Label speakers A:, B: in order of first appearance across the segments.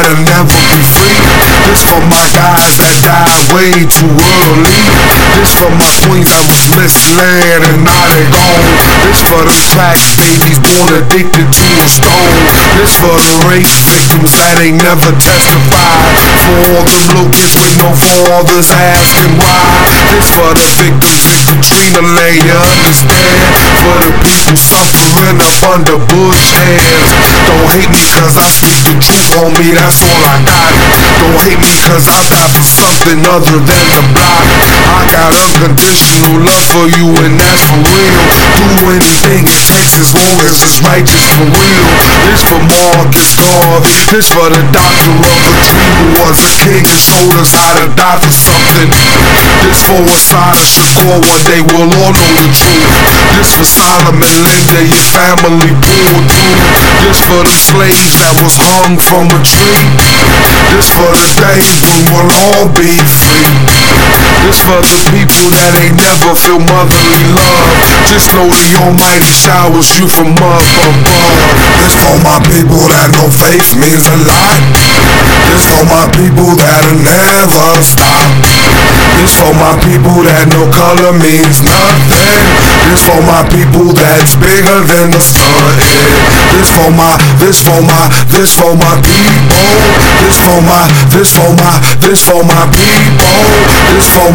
A: that'll never be free. This for my guys that died way too early. This for my queens that was misled and now they gone. This for the crack babies born addicted to a stone. This for the rape victims that ain't never testified. For all them little kids with no fathers asking why. This for the victims in Katrina, lay you understand. For the people suffering up under Bush hands. Don't hate me cause I speak the truth on me, that's all I got. Don't hate me cause I die for something other than the block. I got unconditional love for you and that's for real. Do anything it takes as long as it's righteous for real. This for Marcus Garvey, this for the doctor of a dream who was a king and showed us how to die for something. This for Assata Shakur, one day we'll all know the truth. This for Solomon Linda, your family pulled through. This for the slaves that was hung from a tree. This for the day when we'll all be free. This for the people that ain't never feel motherly love. Just know the Almighty showers you from up above. This for my people that know faith means a lot. This for my people that'll never stop. This for my people that no color means nothing. This for my people that's bigger than the sun. This for my people. This for my people. This for my people. This for my people. This for my people. This for my people. This for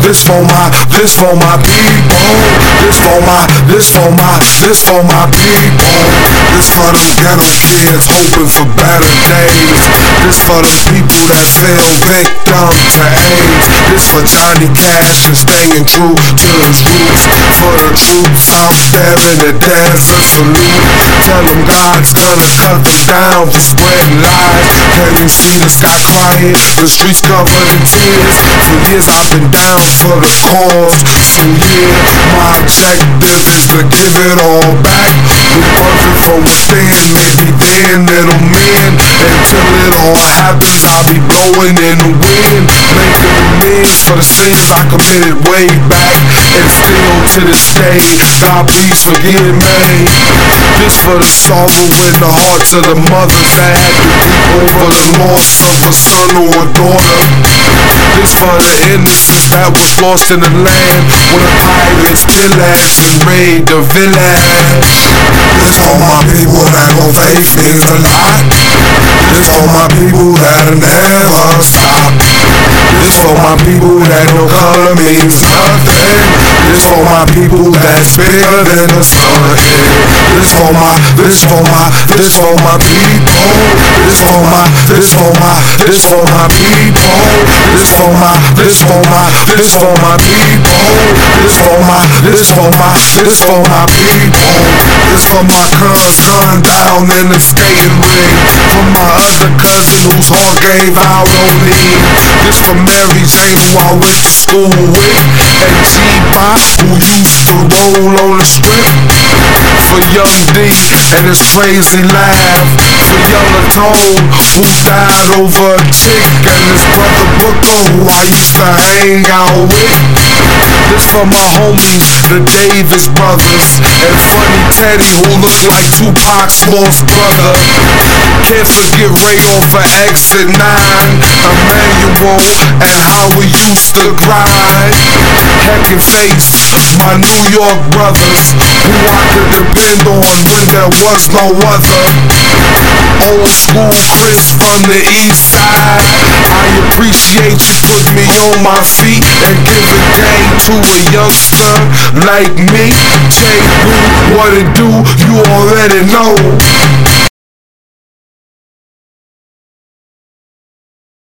A: my people. This for them ghetto kids hoping for better days. This for the people that fell victim to AIDS. This for Johnny Cash and staying true to his roots. For the troops out there in the desert, salute. Tell them God's gonna cut them down for spreading lies. Can you see the sky crying? The streets covered in tears. For years I've been down for the cause. So yeah, my objective is to give it all back. Rebirth it from within, maybe then it'll mend. Until it all happens, I'll be blowing in the wind, making amends for the sins I committed way back. And still to this day, God please forgive me. This for the sorrow in the hearts of the mothers that had to weep over the loss of a son or a daughter. This for the innocents that was lost in the land when the pirates killed us and raided the village. This for my people that know faith means a lot. This for my people that'll never stop. This for my people that no color means nothing. This for my people that's bigger than the sun. This for my people. This for my people. This for my people. This for my people. This for my people. This for my people. This for my cuz gunned down in the skating ring. For my other cousin whose heart gave out on me. This for Mary Jane who I went to school with. And G-Bot who used to roll on the strip. For Young D and his crazy laugh. For Young Tone who died over a chick. And his brother Booker who I used to hang out with. This for my homies, the Davis brothers. And Funny Teddy who looked like Tupac's lost brother. Can't forget Ray off of Exit 9, Emmanuel, and how we used to grind. Heck and Face, my New York brothers, who I could depend on when there was no other. Old school Chris from the east side, I appreciate you put me on my feet and giving game to a youngster like me. J. Boo, what it do, you already know.